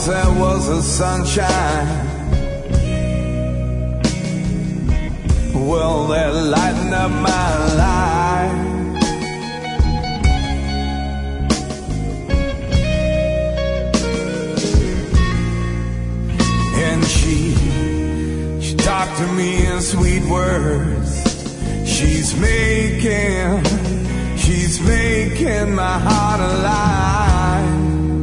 there was a sunshine. Well, that lightened up my life. And she talked to me in sweet words. She's making my heart alive.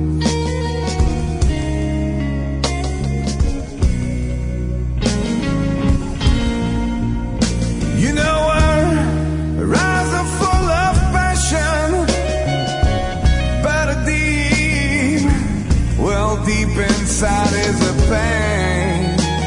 You know her eyes are full of passion, but deep inside is a pain.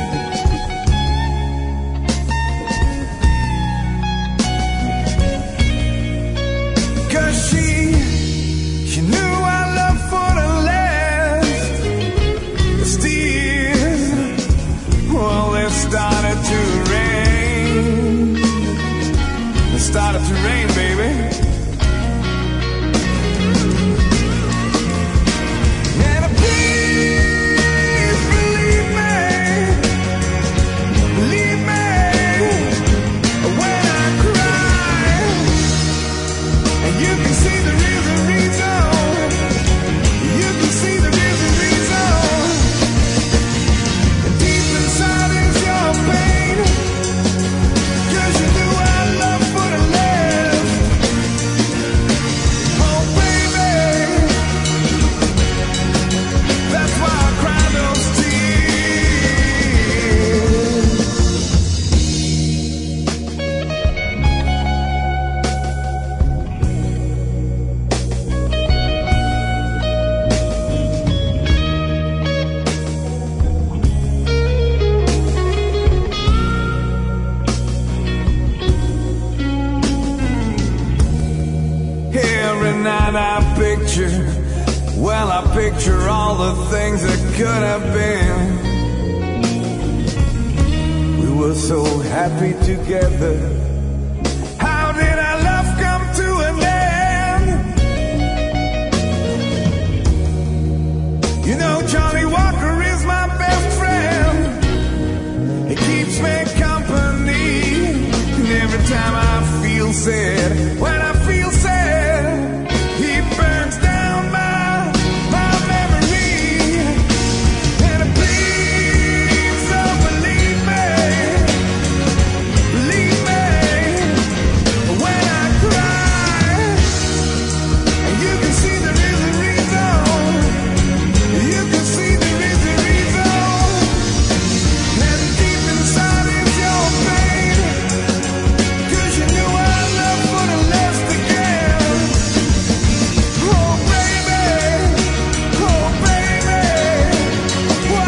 She knew our love for the last. The tears, well, they started to rain. It started to rain, baby. And please believe me when I cry. And you can see the reason. You can see the reason. And deep inside is your pain. 'Cause you knew our love for the last. Oh baby, that's why I cry those every night I picture all the things that could have been. We were so happy together. How did our love come to an end? You know, Johnny Walker is my best friend. He keeps me company. And every time I feel sad, when I feel sad, he burns down my memory. And please don't believe me when I cry. And you can see the reason. You can see the reason. And deep inside is your pain. 'Cause you knew our love for the last again. Oh baby, why?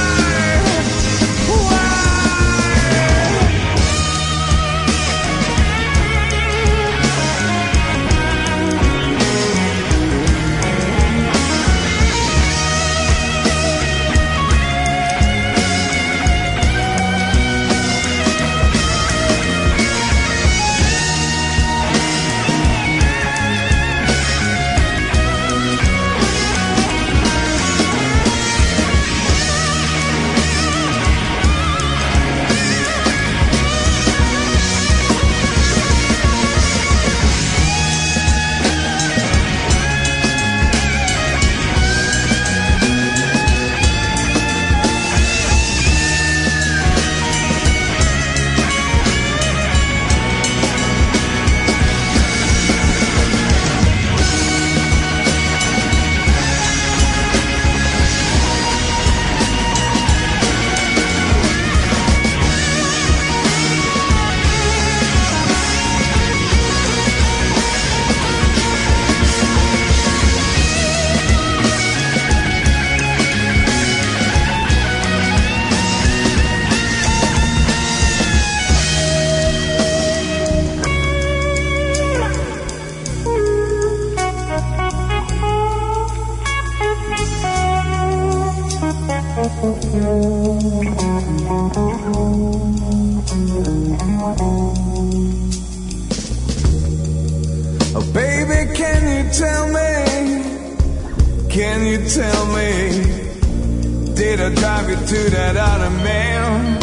Oh baby, can you tell me date, I'll drive you to that other man.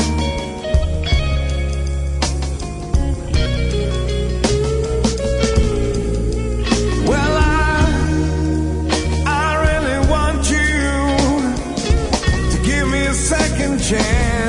Well, I really want you to give me a second chance.